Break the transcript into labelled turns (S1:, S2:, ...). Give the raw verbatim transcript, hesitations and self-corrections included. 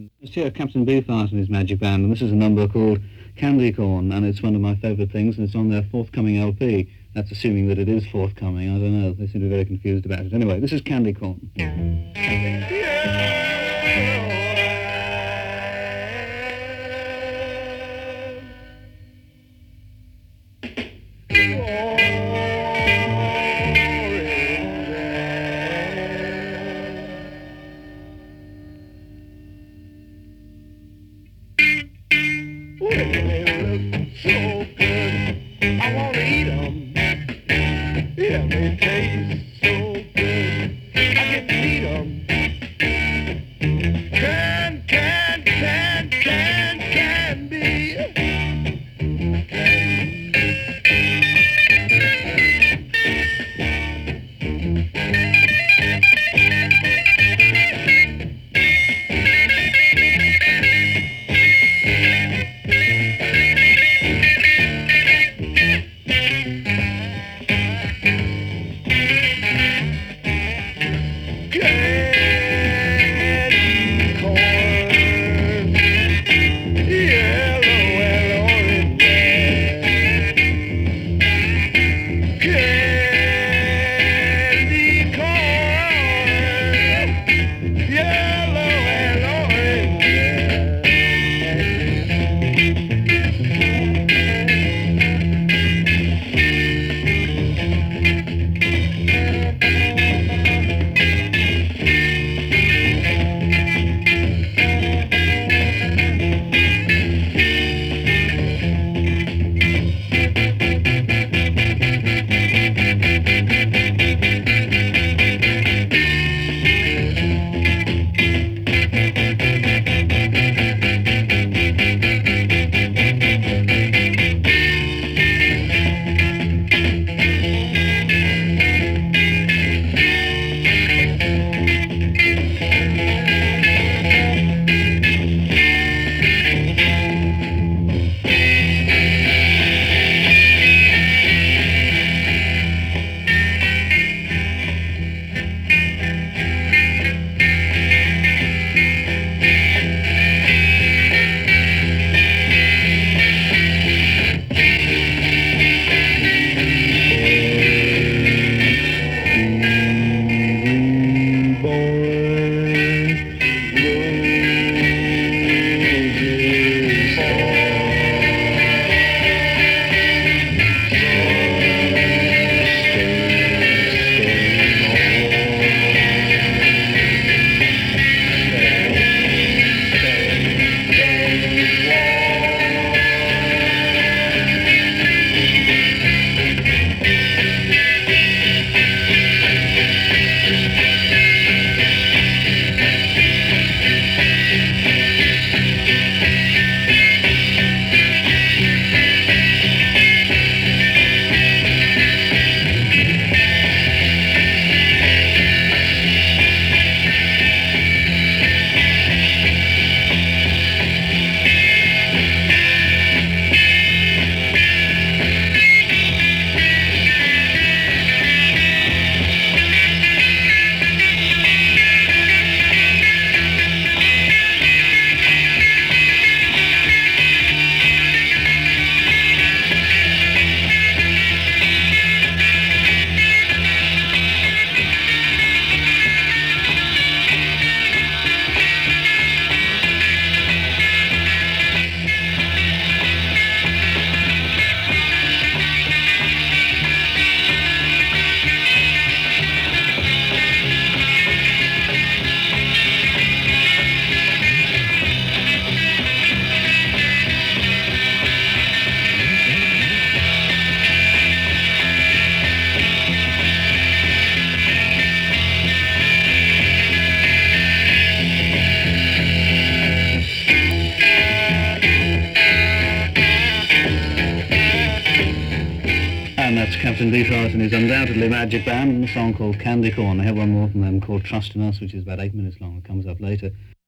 S1: It's here Captain Beefheart and his magic band, and this is a number called Candy Corn, and it's one of my favourite things, and it's on their forthcoming L P. That's assuming that it is forthcoming. I don't know. They seem to be very confused about it. Anyway, this is Candy Corn.
S2: So good, I want to eat 'em. Yeah, they taste so good, I get to eat 'em. Can, can, can, can, candy.
S1: And that's Captain Beefheart and his undoubtedly magic band, and a song called Candy Corn. I have one more from them called Trust in Us, which is about eight minutes long. It comes up later.